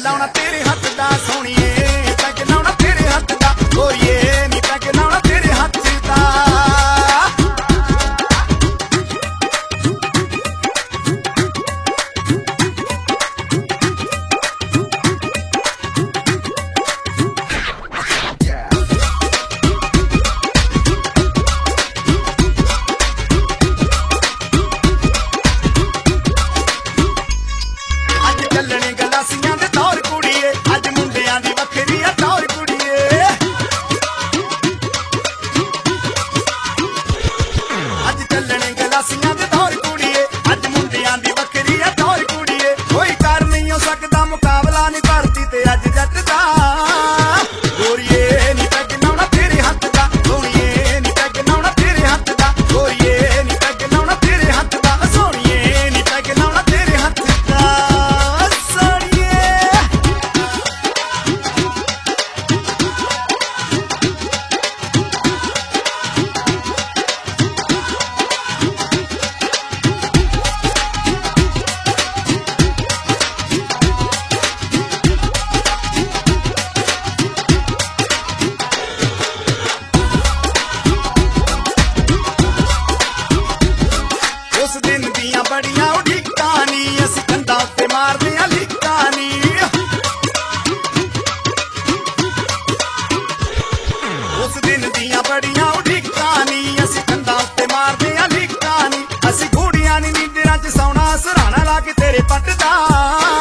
ਲਾਉਣਾ ਤੇਰੇ ਹੱਥ ਦਾ ਸੋਹਣੀਏ, ਪੈਗ ਲਾਉਣਾ ਤੇਰੇ ਹੱਥ ਦਾ ਗੋਰੀਏ ਨੀ, ਪੈਗ ਲਾਉਣਾ ਤੇਰੇ ਹੱਥ ਦਾ। ਚੱਲਣੇ ਗਲਾਸੀਆਂ ਦੇ ਦੌਰ ਕੁੜੀਏ, ਅੱਜ ਮੁੰਡਿਆਂ ਦੀ ਵੱਖਰੀ ਆ ਟੌਰ ਕੁੜੀਏ। ਅੱਜ ਚੱਲਣੇ ਗਲਾਸੀਆਂ ਦੇ ਦੌਰ ਕੁੜੀਏ, ਅੱਜ ਮੁੰਡਿਆਂ ਦੀ ਵੱਖਰੀ ਆ ਟੌਰ ਕੁੜੀਏ। ਕੋਈ ਕਰ ਨਹੀਂ ਹੋ ਸਕਦਾ ਮੁਕਾਬਲਾ ਨੀ ਧਰਤੀ ਤੇ ਅੱਜ ਜੱਟ ਦਾ ਗੋਰੀਏ ਨੀ, ਪੈਗ ਲਾਉਣਾ ਤੇਰੇ ਹੱਥ ਦਾ ਸੋਹਣੀਏ ਨੀ, ਪੈਗ ਲਾਉਣਾ ਤੇਰੇ ਹੱਥ ਦਾ ਗੋਰੀਏ ਨੀ, ਪੈਗ ਲਾਉਣਾ ਤੇਰੇ ਹੱਥ ਦਾ ਸੋਹਣੀਏ ਨੀ, ਪੈਗ ਲਾਉਣਾ ਤੇਰੇ ਹੱਥ ਦਾ। ਉਸ ਦਿਨ ਦੀਆਂ ਬੜੀਆਂ ਉਡੀਕਾਂ ਨੀ, ਅਸੀਂ ਕੰਧਾਂ ਉੱਤੇ ਮਾਰਦੇ ਆਂ ਲੀਕਾਂ ਨੀ। ਉਸ ਦਿਨ ਦੀਆਂ ਬੜੀਆਂ ਉਡੀਕਾਂ ਨੀ, ਅਸੀਂ ਕੰਧਾਂ ਉੱਤੇ ਮਾਰਦੇ ਆਂ ਲੀਕਾਂ ਨੀ। ਅਸੀਂ ਗੂੜੀਆਂ ਨੀ ਨੀਂਦਰਾਂ ਚ ਸੌਣਾ, ਸਰਾਣਾ ਲਾ ਕੇ ਤੇਰੇ ਪੱਟ ਦਾ